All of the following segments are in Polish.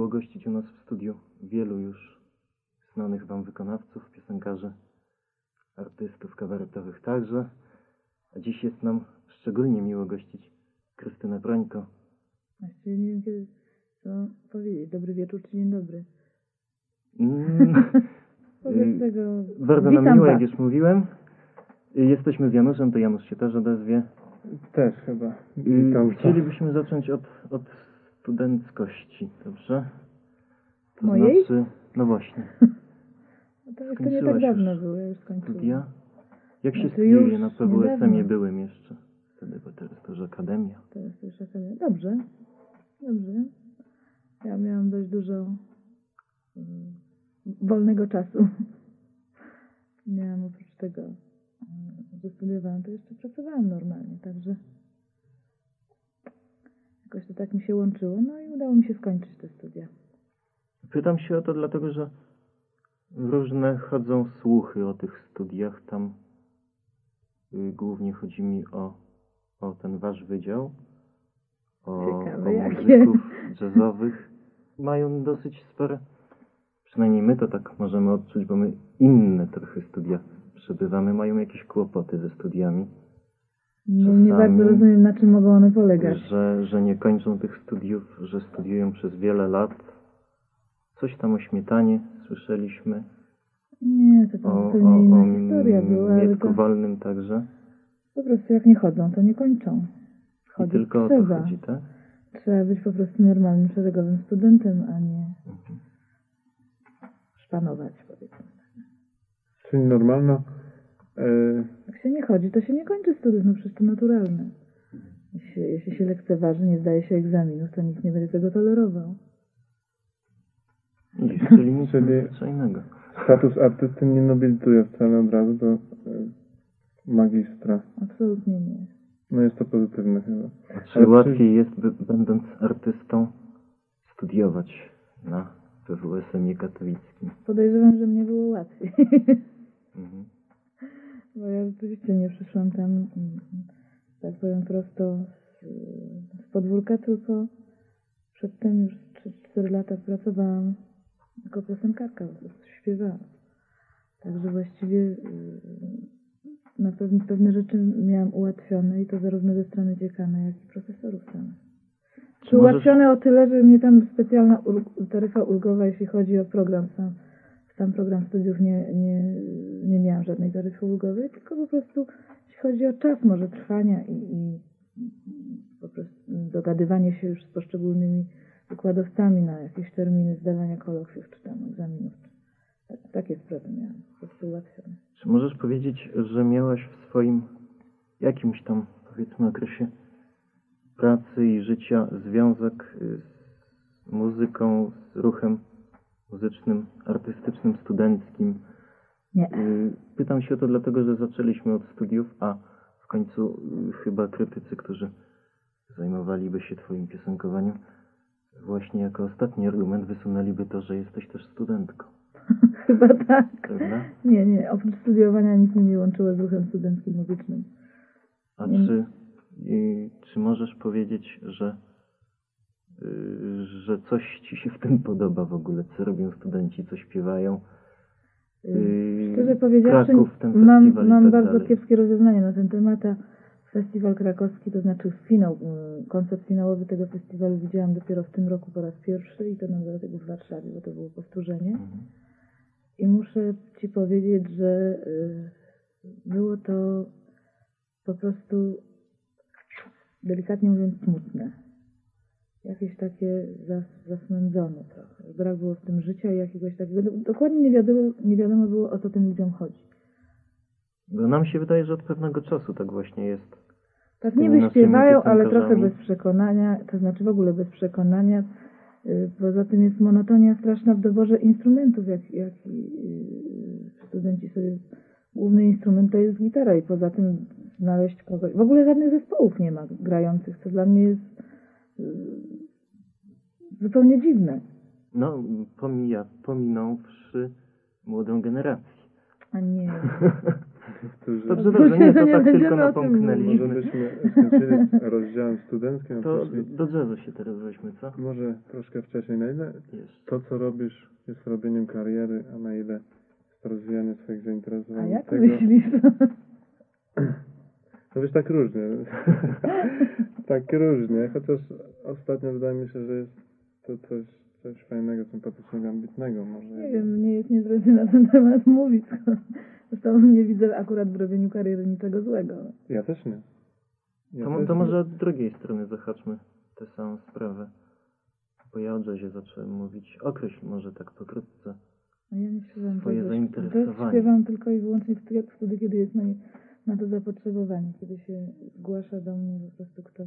gościć u nas w studiu wielu już znanych wam wykonawców, piosenkarzy, artystów kabaretowych także. A dziś jest nam szczególnie miło gościć Krystynę Prońko. Właściwie nie wiem, kiedy co powiedzieć. Dobry wieczór czy dzień dobry. Bardzo nam miło, jak już mówiłem. Jesteśmy z Januszem, to Janusz się też odezwie. Też chyba. Chcielibyśmy zacząć od studenckości, dobrze? To Mojej? znaczy, no właśnie. No to jeszcze nie tak dawno było, ja już skończyłam. Studia? Jak się No to studiuje? już Na PWSM-ie niedawno. byłem jeszcze. Wtedy, bo teraz to już akademia. Teraz to już akademia. Dobrze. Ja miałam dość dużo wolnego czasu. Miałam oprócz tego, że studiowałam, to jeszcze pracowałam normalnie, także jakoś to tak mi się łączyło, no i udało mi się skończyć te studia. Pytam się o to dlatego, że różne chodzą słuchy o tych studiach. Tam głównie chodzi mi o ten wasz wydział, o muzyków jazzowych. Mają dosyć spore, przynajmniej my to tak możemy odczuć, bo my inne trochę studia przebywamy, mają jakieś kłopoty ze studiami. Nie bardzo rozumiem, na czym mogą one polegać. Że nie kończą tych studiów, że studiują przez wiele lat. Coś tam o Śmietanie słyszeliśmy. Nie, to tam zupełnie inna historia była. O Mietku Wolnym także. Po prostu jak nie chodzą, to nie kończą. I tylko trzeba. O to chodzi, tak? Trzeba być po prostu normalnym, szeregowym studentem, a nie szpanować, powiedzmy. Czyli normalno... Jak się nie chodzi, to się nie kończy studiów, no przecież to naturalne. Jeśli się lekceważy, nie zdaje się egzaminów, to nikt nie będzie tego tolerował. Czyli nic zwyczajnego. Status artysty nie nobilituje wcale od razu do magistra. Absolutnie nie. No jest to pozytywne chyba. A czy łatwiej jest, będąc artystą, studiować na PWSM-ie katowickim? Podejrzewam, że mnie było łatwiej. Bo ja rzeczywiście nie przyszłam tam, tak powiem prosto, z podwórka, tylko przedtem już 3-4 lata pracowałam jako piosenkarka, po prostu śpiewałam. Także właściwie na pewne rzeczy miałam ułatwione i to zarówno ze strony dziekana, jak i profesorów samych. Czy ułatwione o tyle, że mnie tam specjalna taryfa ulgowa, jeśli chodzi o program sam program studiów nie miałam żadnej taryfy ulgowej, tylko po prostu jeśli chodzi o czas może trwania i po prostu dogadywanie się już z poszczególnymi wykładowcami na jakieś terminy zdawania kolokwiów czy tam egzaminów. Takie sprawy miałam po prostu ułatwione. Czy możesz powiedzieć, że miałaś w swoim jakimś tam, powiedzmy, okresie pracy i życia związek z muzyką, z ruchem muzycznym, artystycznym, studenckim? Nie. Pytam się o to dlatego, że zaczęliśmy od studiów, a w końcu chyba krytycy, którzy zajmowaliby się twoim piosenkowaniem, właśnie jako ostatni argument wysunęliby to, że jesteś też studentką. Chyba tak. Prawda? Nie. Oprócz studiowania nic mnie nie łączyło z ruchem studenckim muzycznym. A czy możesz powiedzieć, że coś ci się w tym podoba w ogóle, co robią studenci, co śpiewają? Szczerze powiedziawszy, Kraków, ten mam tak bardzo dalej. kiepskie rozeznanie na ten temat, a festiwal krakowski, to znaczy koncert finałowy tego festiwalu widziałam dopiero w tym roku po raz pierwszy i to nawet w Warszawie, bo to było powtórzenie. I muszę ci powiedzieć, że było to po prostu, delikatnie mówiąc, smutne. Jakieś takie zasmędzone trochę. Brak było w tym życia i jakiegoś takiego... Dokładnie nie wiadomo było, o co tym ludziom chodzi. Bo nam się wydaje, że od pewnego czasu tak właśnie jest. Tak niby śpiewają, ale trochę bez przekonania, to znaczy w ogóle bez przekonania. Poza tym jest monotonia straszna w doborze instrumentów, jak studenci sobie... Główny instrument to jest gitara i poza tym znaleźć kogoś... W ogóle żadnych zespołów nie ma grających, co dla mnie jest zupełnie dziwne. No, pominąwszy młodą generację. A nie. Którzy... Dobrze, nie, to Nie tak będziemy tylko o tym Może napomknęliśmy. byśmy skończyli z rozdziałem studenckim, a To poszli do jazzu się teraz weźmy, co? może troszkę wcześniej. Na ile Jest. to, co robisz, jest robieniem kariery, a na ile jest rozwijanie swoich A zainteresowań? jak Tego... myślisz? No wiesz, tak różnie. Tak różnie, chociaż ostatnio wydaje mi się, że jest to coś fajnego, sympatycznego, ambitnego może. Nie wiem, mnie jest niezręcznie na ten temat mówić. Zresztą nie widzę akurat w robieniu kariery niczego złego. Ja też nie. To może od drugiej strony zahaczmy tę samą sprawę. Bo ja o jazzie zacząłem mówić. Określ może tak pokrótce. No ja nie śpiewam Swoje jazz. zainteresowanie. Jazz śpiewam tylko i wyłącznie wtedy, kiedy jest na to zapotrzebowanie. Kiedy się zgłasza do mnie po prostu ktoś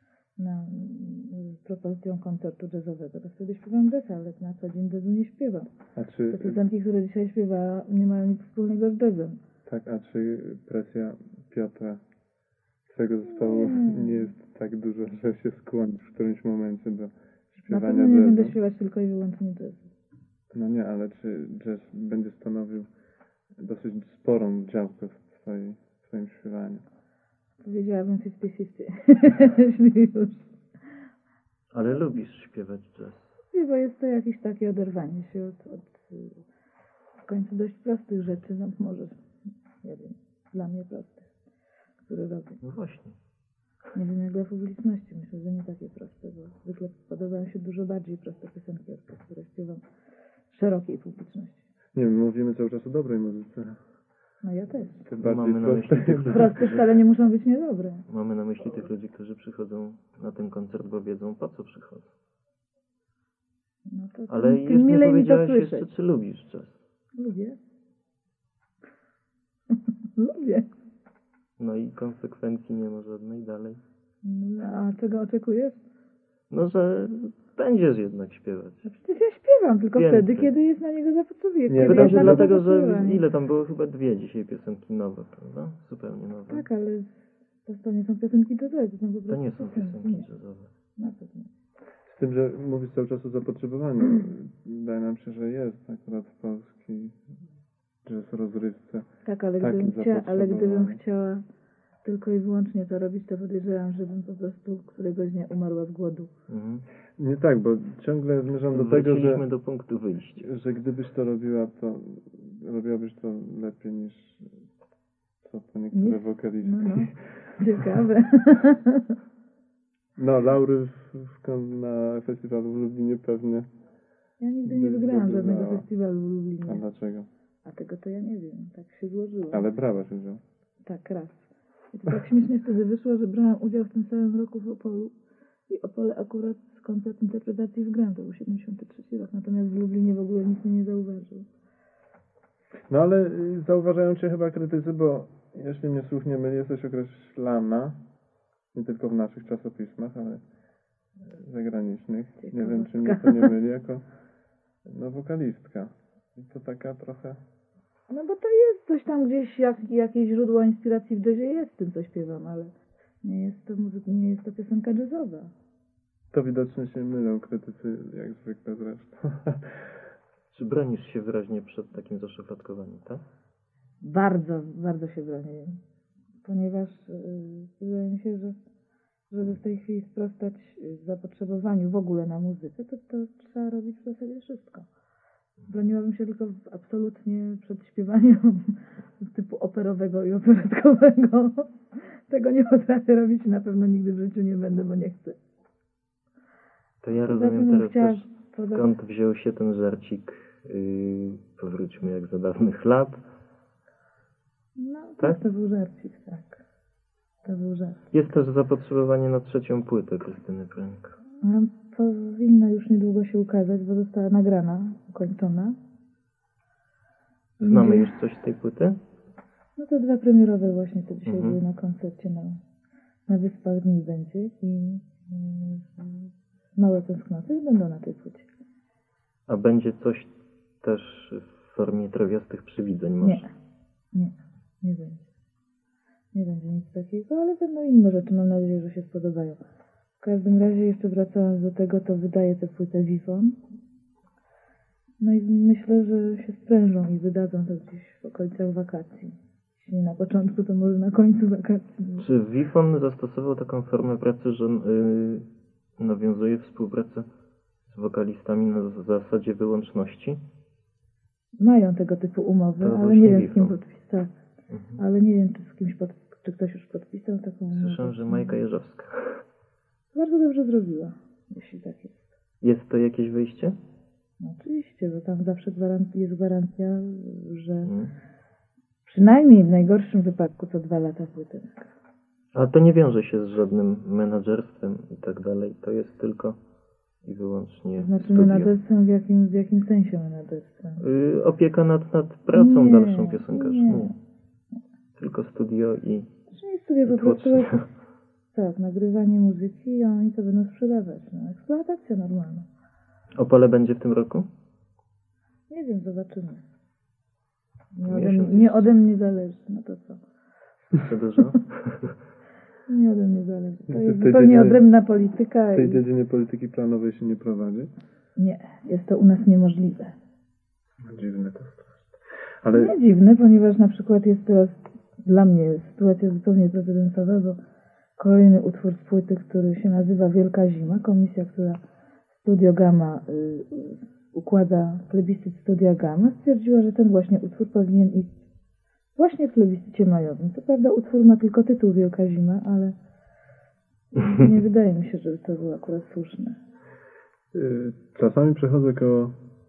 z propozycją koncertu jazzowego. To wtedy śpiewam jazz, ale na co dzień jazzu nie śpiewam. A czy, Te piosenki, które dzisiaj śpiewa, nie mają nic wspólnego z jazzem. tak, a czy presja Piotra, swojego zespołu, nie jest tak duża, że się skłonisz w którymś momencie do Na śpiewania pewno nie będę jazzu? śpiewać tylko i wyłącznie jazzu. No nie, ale czy jazz będzie stanowił dosyć sporą działkę w swoim śpiewaniu? Powiedziałabym 50-50. Jeśli już. Ale lubisz śpiewać jazz. Nie, bo jest to jakieś takie oderwanie się od w końcu dość prostych rzeczy, no może, nie wiem, dla mnie prostych, które robię. No właśnie. Nie wiem jak dla publiczności, myślę, że nie takie proste, bo zwykle podobają się dużo bardziej proste piosenki, od tych, które śpiewam szerokiej publiczności. Nie wiem, mówimy cały czas o dobrej muzyce. No ja też. Ty Mamy bardziej na myśli tych ludzi, Proste wcale nie muszą być niedobre. Mamy na myśli tych ludzi, którzy przychodzą na ten koncert, bo wiedzą, po co przychodzą. No to Ale tym jeszcze nie milej mi to powiedziałeś słyszeć. jeszcze, czy lubisz jazz. Lubię. Lubię. No i konsekwencji nie ma żadnej dalej. No, a czego oczekujesz? No, że będziesz jednak śpiewać. No przecież ja śpiewam, tylko Więcej. wtedy, kiedy jest na niego zapotrzebowanie. Nie, Kiedy Pytam jest się na to dlatego, że zapotrzebowanie. ile tam było? Chyba 2 dzisiaj piosenki nowe, prawda? Zupełnie nowe. Tak, ale to nie są piosenki jazzowe, to są po To prostu nie są piosenki Nie, jazzowe. na pewno. Z tym, że mówisz cały czas o zapotrzebowaniu. Wydaje nam się, że jest akurat w polskiej jazz rozrywce. Tak, ale Takim gdybym zapotrzebowaniem. chciała tylko i wyłącznie to robić, to podejrzewam, żebym po prostu któregoś dnia umarła z głodu. Mhm. Nie tak, bo ciągle zmierzam do tego, Wróciliśmy do punktu wyjścia. że gdybyś to robiła, to robiłabyś to lepiej niż co to niektóre Nie? wokalistki. No. Ciekawe. No, laury na festiwalu w Lublinie pewnie. Ja nigdy nie wygrałam żadnego Zdobywała. festiwalu w A Lublinie. dlaczego? A tego to ja nie wiem. Tak się złożyło. Ale brałaś udział. Tak, raz. I to tak śmiesznie wtedy wyszło, że brałam udział w tym samym roku w Opolu. I Opole akurat koncert interpretacji wygrałam. To był 73 rok. Natomiast w Lublinie w ogóle nikt mnie nie zauważył. No ale zauważają cię chyba krytycy, bo jeśli mnie słuch nie myli, jesteś określana, nie tylko w naszych czasopismach, ale zagranicznych. Nie wiem, czy mnie to nie myli, jako wokalistka. I to taka trochę... No bo to jest coś tam gdzieś, jakieś źródło inspiracji w jazzie jest w tym, co śpiewam, ale nie jest to piosenka jazzowa. To widocznie się mylą krytycy, jak zwykle zresztą. Czy bronisz się wyraźnie przed takim zaszufladkowaniem, tak? Bardzo, bardzo się bronię. Ponieważ wydaje mi się, że żeby w tej chwili sprostać zapotrzebowaniu w ogóle na muzykę, to trzeba robić w zasadzie wszystko. Broniłabym się tylko absolutnie przed śpiewaniem typu operowego i operetkowego. Tego nie potrafię robić i na pewno nigdy w życiu nie będę, bo nie chcę. To ja Poza tym rozumiem teraz chciałam też, skąd wziął się ten żarcik. Powróćmy jak za dawnych lat. No Tak? tak, to był żarcik, tak. To był żart. Jest też zapotrzebowanie na 3. płytę Krystyny Prońko. Powinna już niedługo się ukazać, bo została nagrana, ukończona. Znamy już coś z tej płyty? No to 2 premierowe właśnie, to dzisiaj Mhm. były na koncercie na Wyspach Dni będzie i Małe Tęsknoty będą na tej płycie. A będzie coś też w formie trawiastych przywidzeń może? Nie będzie. Nie będzie nic takiego, ale będą inne rzeczy, mam nadzieję, że się spodobają. W każdym razie jeszcze wracając do tego, to wydaję tę płytę Wifon. No i myślę, że się sprężą i wydadzą to gdzieś w okolicach wakacji. Jeśli nie na początku, to może na końcu wakacji. Czy WIFON zastosował taką formę pracy, że nawiązuje współpracę z wokalistami na zasadzie wyłączności? Mają tego typu umowy, To ale właśnie nie wiem z kim Wifon. podpisał. Ale nie wiem, czy z kimś czy ktoś już podpisał taką umowę. Słyszałem, że Majka Jeżowska. Bardzo dobrze zrobiła, jeśli tak jest. Jest to jakieś wyjście? No oczywiście, bo tam zawsze jest gwarancja, że Mhm. przynajmniej w najgorszym wypadku co 2 lata płyty. A to nie wiąże się z żadnym menadżerstwem i tak dalej. To jest tylko i wyłącznie To znaczy studio. menadżerstwem w jakim sensie menadżerstwem? Opieka nad pracą Nie, dalszą piosenkarzy. nie. Tylko studio i Czyli sobie po prostu tłoczenie. tak, nagrywanie muzyki i oni to będą sprzedawać. No, eksploatacja normalna. Opole będzie w tym roku? Nie wiem, zobaczymy. Miesiąc Nie jest. ode mnie zależy, no to co? Za dużo? Nie ode mnie zależy. To Znaczy jest w tej zupełnie dziedzinie- odrębna polityka. W tej I... dziedzinie polityki planowej się nie prowadzi. Nie, jest to u nas niemożliwe. Dziwne to strasznie. Ale Nie dziwne, ponieważ na przykład jest teraz dla mnie sytuacja zupełnie precedensowa, bo kolejny utwór z płyty, który się nazywa Wielka Zima, komisja, która Studio Gamma układa plebiscyt Studia Gamma, stwierdziła, że ten właśnie utwór powinien iść właśnie w plebiscycie majowym. Co prawda utwór ma tylko tytuł Wielka Zima, ale nie wydaje mi się, żeby to było akurat słuszne. czasami przechodzę koło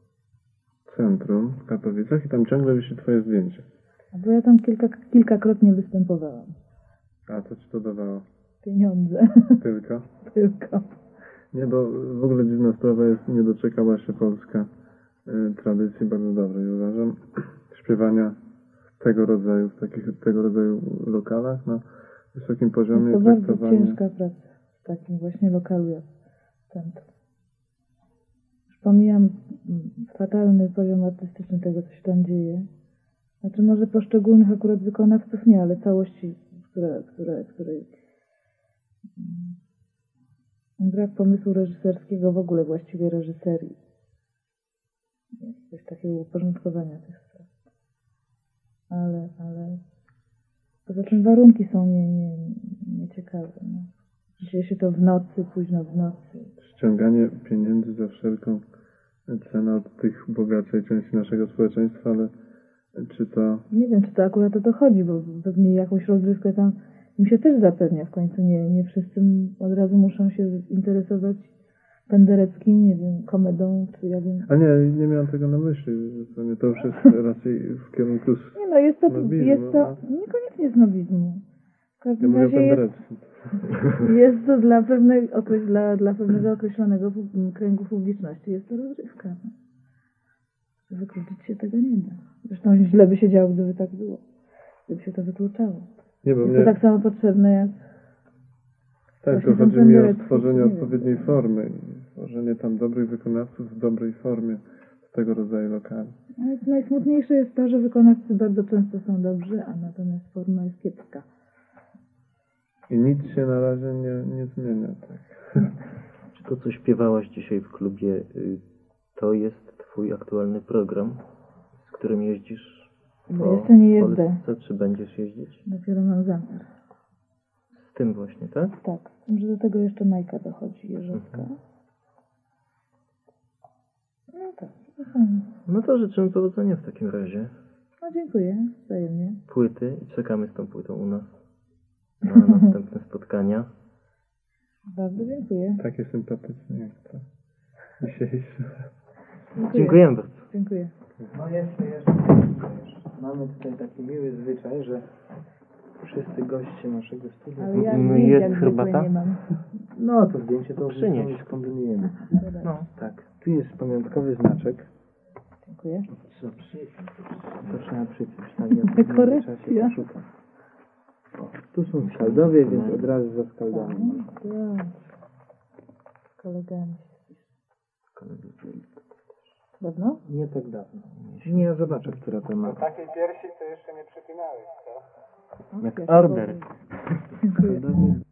centrum w Katowicach i tam ciągle wisi twoje zdjęcie. Bo ja tam kilkakrotnie występowałam. A co ci to dawało? Pieniądze Tylko? tylko. Nie, bo w ogóle dziwna sprawa jest, nie doczekała się Polska tradycji bardzo dobrej, uważam, śpiewania tego rodzaju, w tego rodzaju lokalach na wysokim poziomie. Jest to bardzo traktowanie. ciężka praca w takim właśnie lokalu jak centrum. Już pomijam fatalny poziom artystyczny tego, co się tam dzieje. Znaczy może poszczególnych akurat wykonawców nie, ale całości, której brak pomysłu reżyserskiego, w ogóle właściwie reżyserii. Jest coś takiego uporządkowania tych spraw. Ale poza tym warunki są nieciekawe. No. Dzieje się to w nocy, późno w nocy. Ściąganie pieniędzy za wszelką cenę od tych bogatszej części naszego społeczeństwa, ale czy to... Nie wiem, czy to akurat o to chodzi, bo pewnie jakąś rozrywkę tam im się też zapewnia. W końcu nie wszyscy od razu muszą się interesować Pendereckim, nie wiem, komedą, czy ja wiem. A nie miałem tego na myśli. To już jest raczej w kierunku... Nie no, jest to snobizmu, niekoniecznie snobizmu. W Ja każdym mówię o razie jest, Pendereckim. jest to dla pewnego określonego kręgu publiczności. Jest to rozrywka. Wykluczyć się tego nie da. Zresztą źle by się działo, gdyby tak było. Gdyby się to wykluczało. Nie, bo Jest mnie... to tak samo potrzebne jak... Tak, właśnie to chodzi ten mi o Penderecki, stworzenie nie wiem. odpowiedniej formy. Stworzenie tam dobrych wykonawców w dobrej formie z tego rodzaju lokali. Ale najsmutniejsze jest to, że wykonawcy bardzo często są dobrzy, a natomiast forma jest kiepska. I nic się na razie nie zmienia. Tak. Czy to, co śpiewałaś dzisiaj w klubie, to jest twój aktualny program, z którym jeździsz No jeszcze nie jeżdżę. Polsce, czy będziesz jeździć? Dopiero mam zamiar. Z tym właśnie, tak? Tak, z tym, że do tego jeszcze Majka dochodzi, Jeżowska. No tak, to fajnie. No to życzymy powodzenia w takim razie. No dziękuję, wzajemnie. Płyty i czekamy z tą płytą u nas na następne spotkania. Bardzo dziękuję. Takie sympatyczne jak to dzisiejsze. Dziękujemy bardzo. Dziękuję. No jeszcze. Mamy tutaj taki miły zwyczaj, że wszyscy goście naszego studia... Ale ja No zdjęć jest jak zwykle herbata? nie mam. No to zdjęcie to Przynieś. skombinujemy. No. Tak, tu jest pamiątkowy znaczek. Dziękuję. To trzeba przypiąć. Tak, ja w Korekcja. czasie poszukam. O, tu są skaldowie, więc od razu za skaldami. Tak. Z kolegami. Dawno? Nie tak dawno. Nie, ja zobaczę, która to ma. Takiej piersi to jeszcze nie przypinałeś, co? Jak order. Dziękuję. Skaldowie